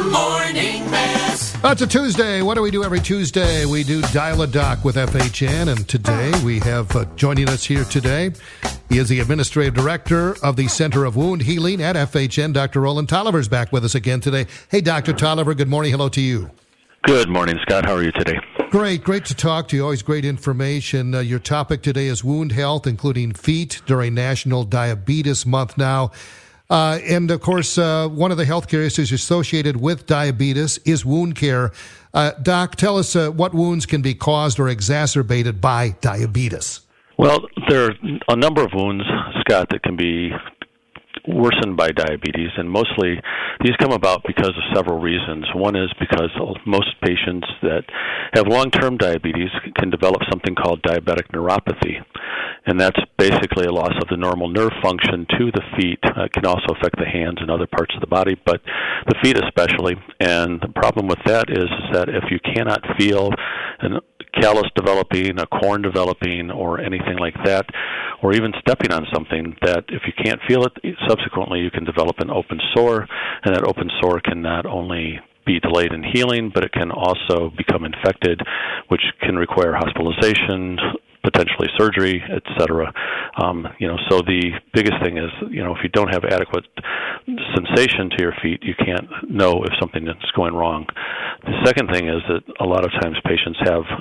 Morning Mess. It's a Tuesday. What do we do every Tuesday? We do Dial a Doc with FHN, and today we have joining us here today, he is the Administrative Director of the Center of Wound Healing at FHN. Dr. Roland Tolliver is back with us again today. Hey, Dr. Tolliver, good morning. Hello to you. Good morning, Scott. How are you today? Great to talk to you. Always great information. Your topic today is wound health, including feet, during National Diabetes Month now. And, of course, one of the healthcare issues associated with diabetes is wound care. Doc, tell us what wounds can be caused or exacerbated by diabetes. Well, there are a number of wounds, Scott, that can be worsened by diabetes, and mostly these come about because of several reasons. One is because most patients that have long-term diabetes can develop something called diabetic neuropathy, and that's basically a loss of the normal nerve function to the feet. It can also affect the hands and other parts of the body, but the feet especially. And the problem with that is that if you cannot feel an callus developing, a corn developing, or anything like that, or even stepping on something, that if you can't feel it, subsequently you can develop an open sore, and that open sore can not only be delayed in healing, but it can also become infected, which can require hospitalization, potentially surgery, etc. So the biggest thing is, if you don't have adequate sensation to your feet, you can't know if something is going wrong. The second thing is that a lot of times patients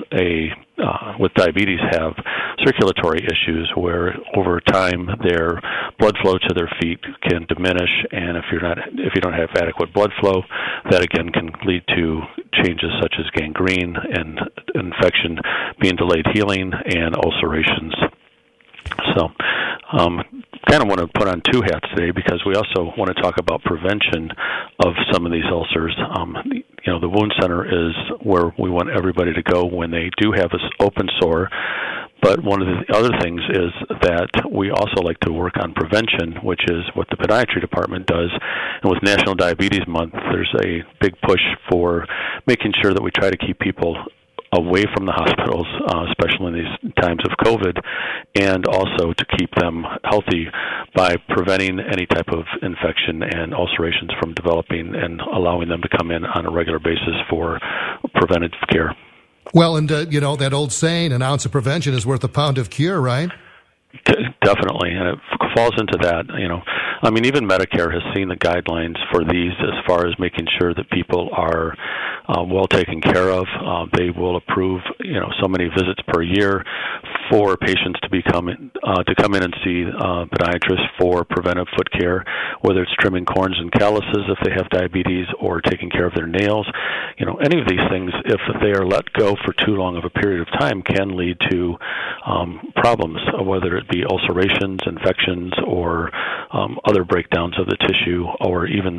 with diabetes have circulatory issues where over time their blood flow to their feet can diminish, and if you don't have adequate blood flow, that again can lead to changes such as gangrene and infection, being delayed healing, and ulcerations. So kind of want to put on two hats today because we also want to talk about prevention of some of these ulcers. The wound center is where we want everybody to go when they do have this open sore. But one of the other things is that we also like to work on prevention, which is what the podiatry department does. And with National Diabetes Month, there's a big push for making sure that we try to keep people away from the hospitals, especially in these times of COVID, and also to keep them healthy by preventing any type of infection and ulcerations from developing and allowing them to come in on a regular basis for preventative care. Well, and, that old saying, an ounce of prevention is worth a pound of cure, right? Definitely, and it falls into that. Even Medicare has seen the guidelines for these as far as making sure that people are well taken care of. They will approve, so many visits per year for patients to come in and see podiatrists for preventive foot care, whether it's trimming corns and calluses if they have diabetes or taking care of their nails. Any of these things, if they are let go for too long of a period of time, can lead to problems, whether it be ulcerations, infections, or other breakdowns of the tissue, or even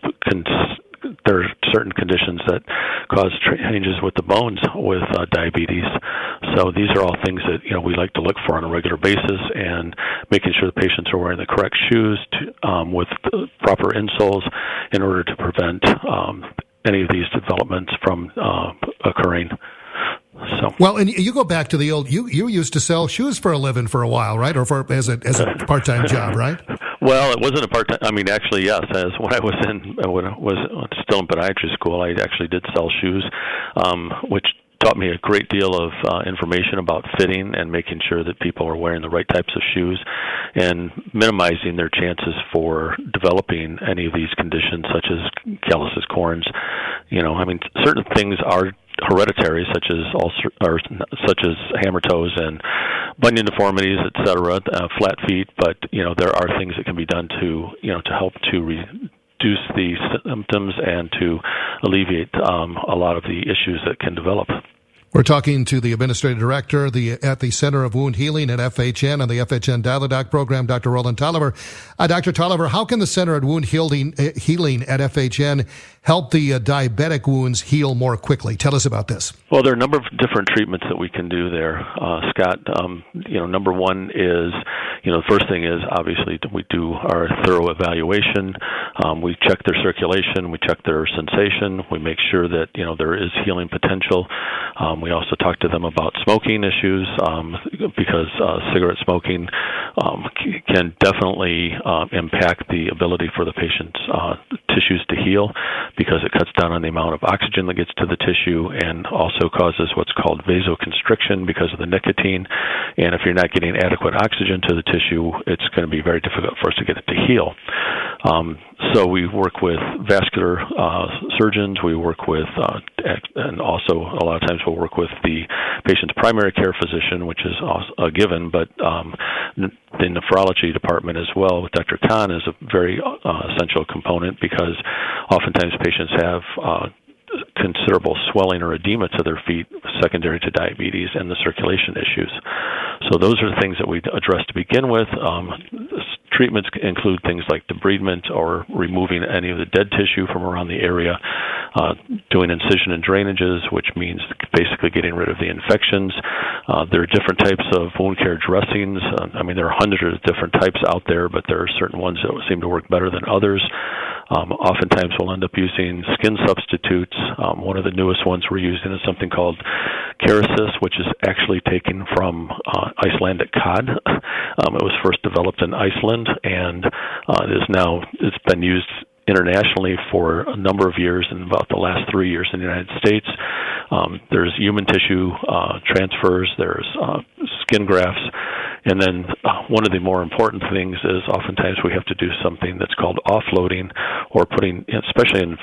there are certain conditions that cause changes with the bones with diabetes. So these are all things that we like to look for on a regular basis, and making sure the patients are wearing the correct shoes with the proper insoles in order to prevent any of these developments from occurring. So. Well, and you go back to the old. You used to sell shoes for a living for a while, right? Or as a part-time job, right? Well, it wasn't a part-time. Actually, yes. As when I was still in podiatry school, I actually did sell shoes, which taught me a great deal of information about fitting and making sure that people are wearing the right types of shoes and minimizing their chances for developing any of these conditions such as calluses, corns. Certain things are hereditary, such as hammer toes and bunion deformities, etc., flat feet. But there are things that can be done to help to reduce the symptoms and to alleviate a lot of the issues that can develop. We're talking to the Administrative Director at the Center of Wound Healing at FHN on the FHN Dial a Doc program, Dr. Roland Tolliver. Dr. Tolliver, how can the Center of Wound Healing at FHN help the diabetic wounds heal more quickly? Tell us about this. Well, there are a number of different treatments that we can do there, Scott. Number one is, the first thing is obviously we do our thorough evaluation. We check their circulation, we check their sensation, we make sure that there is healing potential. We also talk to them about smoking issues because cigarette smoking can definitely impact the ability for the patient's tissues to heal because it cuts down on the amount of oxygen that gets to the tissue and also causes what's called vasoconstriction because of the nicotine. And if you're not getting adequate oxygen to the tissue, it's going to be very difficult for us to get it to heal. So we work with vascular surgeons. We work with, and also a lot of times we'll work with the patient's primary care physician, which is a given, but the nephrology department as well with Dr. Khan is a very essential component because oftentimes patients have considerable swelling or edema to their feet secondary to diabetes and the circulation issues. So those are the things that we address to begin with. Treatments include things like debridement or removing any of the dead tissue from around the area, doing incision and drainages, which means basically getting rid of the infections. There are different types of wound care dressings. There are hundreds of different types out there, but there are certain ones that seem to work better than others. Oftentimes we'll end up using skin substitutes. One of the newest ones we're using is something called Kerecis, which is actually taken from Icelandic cod. It was first developed in Iceland, and it's been used internationally for a number of years, in about the last 3 years in the United States. There's human tissue transfers, there's skin grafts, and then one of the more important things is oftentimes we have to do something that's called offloading, or putting, especially in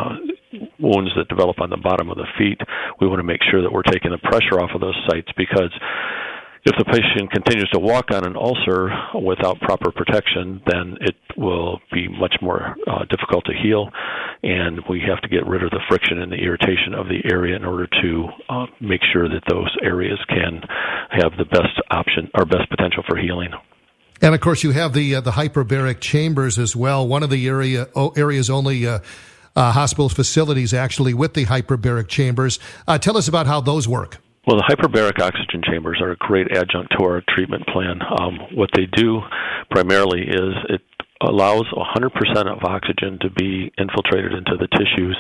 wounds that develop on the bottom of the feet, we want to make sure that we're taking the pressure off of those sites, because if the patient continues to walk on an ulcer without proper protection, then it will be much more difficult to heal, and we have to get rid of the friction and the irritation of the area in order to make sure that those areas can have the best option or best potential for healing. And of course, you have the hyperbaric chambers as well. One of the areas only hospital facilities actually with the hyperbaric chambers. Tell us about how those work. Well, the hyperbaric oxygen chambers are a great adjunct to our treatment plan. What they do primarily is it allows 100% of oxygen to be infiltrated into the tissues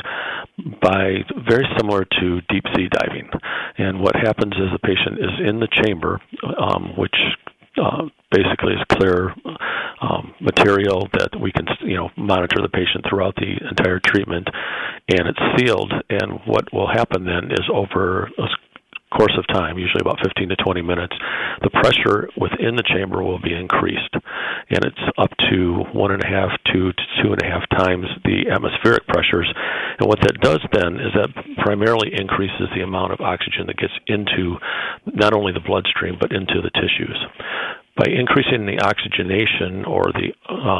by very similar to deep sea diving. And what happens is the patient is in the chamber, which basically is clear material that we can monitor the patient throughout the entire treatment, and it's sealed. And what will happen then is over a course of time, usually about 15 to 20 minutes, the pressure within the chamber will be increased, and it's up to 1.5 to 2.5 times the atmospheric pressures. And what that does then is that primarily increases the amount of oxygen that gets into not only the bloodstream but into the tissues. By increasing the oxygenation, or the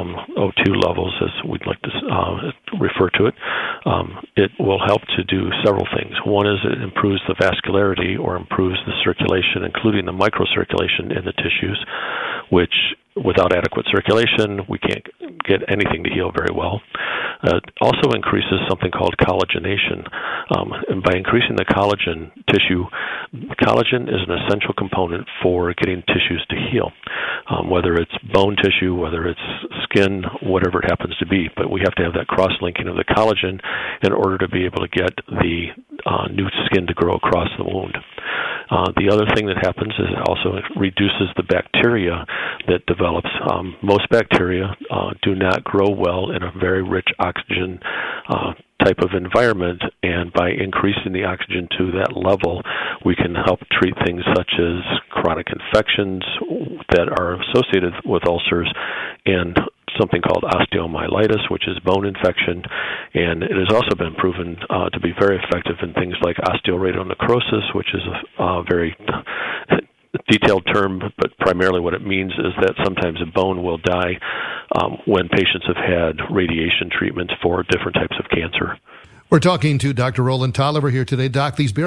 O2 levels, as we'd like to refer to it, it will help to do several things. One is it improves the vascularity, or improves the circulation, including the microcirculation in the tissues, which without adequate circulation, we can't get anything to heal very well. It also increases something called collagenation. And by increasing the collagen tissue, collagen is an essential component for getting tissues to heal, whether it's bone tissue, whether it's skin, whatever it happens to be. But we have to have that cross-linking of the collagen in order to be able to get the new skin to grow across the wound. The other thing that happens is it also reduces the bacteria that develops. Most bacteria do not grow well in a very rich oxygen type of environment, and by increasing the oxygen to that level, we can help treat things such as chronic infections that are associated with ulcers, and something called osteomyelitis, which is bone infection, and it has also been proven to be very effective in things like osteorhabdonecrosis, which is a very detailed term, but primarily what it means is that sometimes a bone will die when patients have had radiation treatments for different types of cancer. We're talking to Dr. Roland Tolliver here today. Doc, these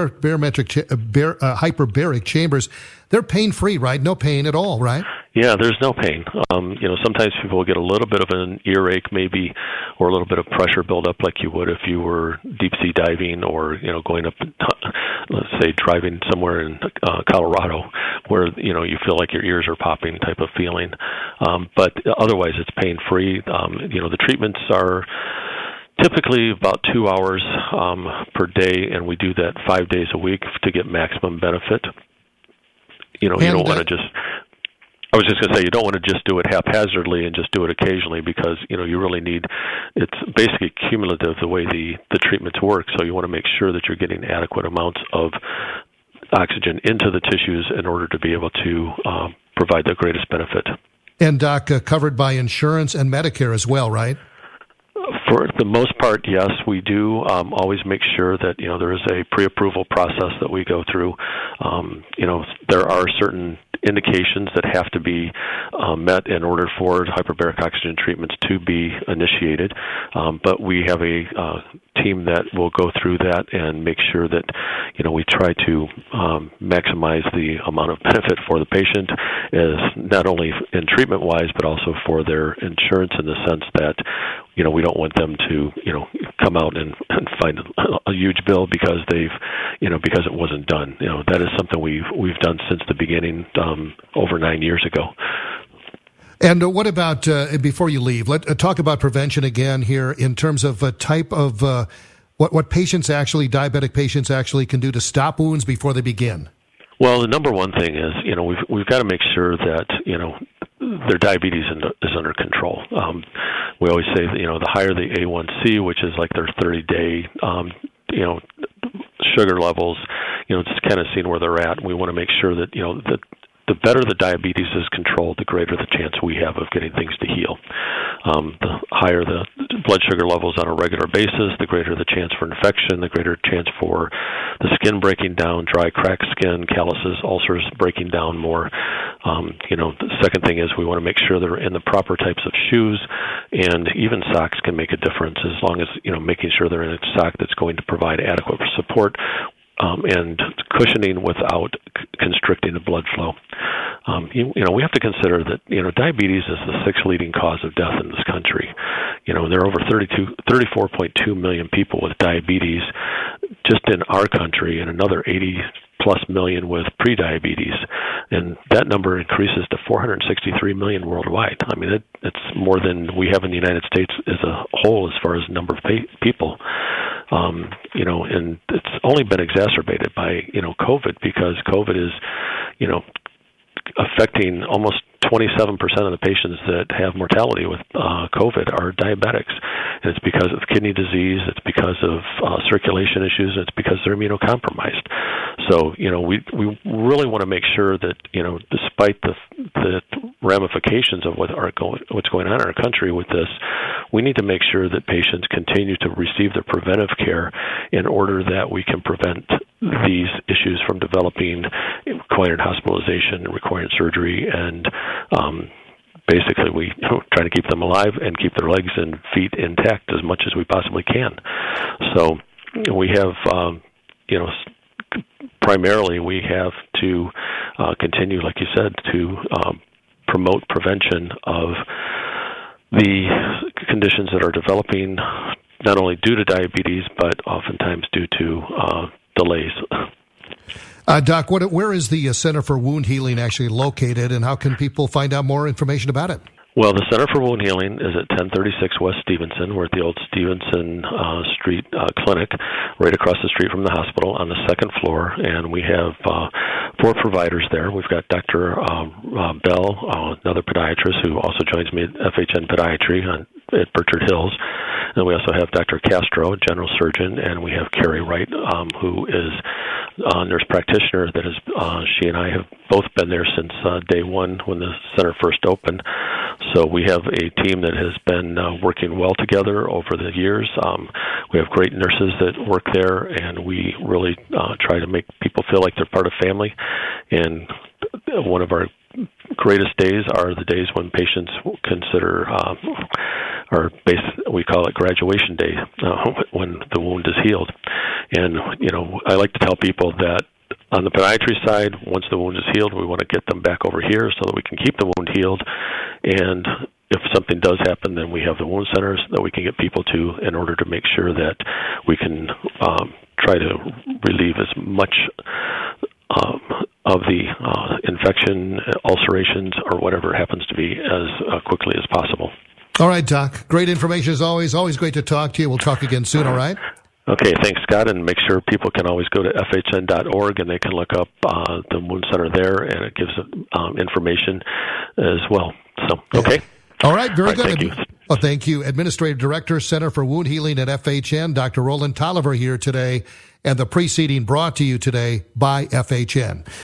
hyperbaric chambers, they're pain-free, right? No pain at all, right? Yeah, there's no pain. Sometimes people will get a little bit of an earache maybe, or a little bit of pressure buildup like you would if you were deep sea diving, or, going up, let's say, driving somewhere in Colorado where, you feel like your ears are popping type of feeling. But otherwise it's pain-free. The treatments are Typically about 2 hours per day, and we do that 5 days a week to get maximum benefit. You don't want to just... I was just going to say, you don't want to just do it haphazardly and just do it occasionally because, you really need... It's basically cumulative the way the treatments work, so you want to make sure that you're getting adequate amounts of oxygen into the tissues in order to be able to provide the greatest benefit. And, Doc, covered by insurance and Medicare as well, right? For the most part, yes, we do always make sure that there is a pre-approval process that we go through. There are certain indications that have to be met in order for hyperbaric oxygen treatments to be initiated. But we have a team that will go through that and make sure that we try to maximize the amount of benefit for the patient, as not only in treatment wise, but also for their insurance in the sense that we don't want them to come out and find a huge bill because because it wasn't done. That is something we've done since the beginning over 9 years ago. And what about, before you leave, let's talk about prevention again here in terms of type of what diabetic patients actually can do to stop wounds before they begin. Well, the number one thing is, we've got to make sure that, their diabetes is under control. We always say that, the higher the A1C, which is like their 30-day, sugar levels, just kind of seeing where they're at. We want to make sure that, the better the diabetes is controlled, the greater the chance we have of getting things to heal. The higher the blood sugar levels on a regular basis, the greater the chance for infection, the greater chance for the skin breaking down, dry, cracked skin, calluses, ulcers breaking down more. The second thing is we want to make sure they're in the proper types of shoes, and even socks can make a difference as long as, making sure they're in a sock that's going to provide adequate support and cushioning without constricting the blood flow. We have to consider that, diabetes is the sixth leading cause of death in this country. There are over 34.2 million people with diabetes just in our country, and another 80+ million with prediabetes, and that number increases to 463 million worldwide. I mean, it's more than we have in the United States as a whole as far as number of people. And it's only been exacerbated by, COVID, because COVID is, affecting almost 27% of the patients that have mortality with COVID are diabetics. And it's because of kidney disease, it's because of circulation issues, it's because they're immunocompromised. So, we really want to make sure that, despite the ramifications of what's going on in our country with this, we need to make sure that patients continue to receive their preventive care in order that we can prevent these issues from developing, requiring hospitalization, requiring surgery, and basically we try to keep them alive and keep their legs and feet intact as much as we possibly can. So we have, primarily we have to continue, like you said, to promote prevention of the conditions that are developing not only due to diabetes, but oftentimes due to delays. Doc, where is the Center for Wound Healing actually located, and how can people find out more information about it? Well, the Center for Wound Healing is at 1036 West Stevenson. We're at the old Stevenson Street Clinic, right across the street from the hospital on the second floor, and we have 4 providers there. We've got Dr. Bell, another podiatrist who also joins me at FHN Podiatry at Burchard Hills. And we also have Dr. Castro, general surgeon, and we have Carrie Wright, who is a nurse practitioner that is, she and I have both been there since day one when the center first opened. So we have a team that has been working well together over the years. We have great nurses that work there, and we really try to make people feel like they're part of family. And one of our greatest days are the days when patients consider we call it graduation day, when the wound is healed. And, I like to tell people that on the podiatry side, once the wound is healed, we want to get them back over here so that we can keep the wound healed. And if something does happen, then we have the wound centers that we can get people to in order to make sure that we can try to relieve as much of the infection, ulcerations, or whatever it happens to be as quickly as possible. All right, Doc. Great information as always. Always great to talk to you. We'll talk again soon, all right? Okay, thanks, Scott, and make sure people can always go to FHN.org and they can look up the Wound Center there, and it gives information as well. So, okay. All right, very good. Thank you. Well, thank you. Administrative Director, Center for Wound Healing at FHN, Dr. Roland Tolliver here today, and the preceding brought to you today by FHN.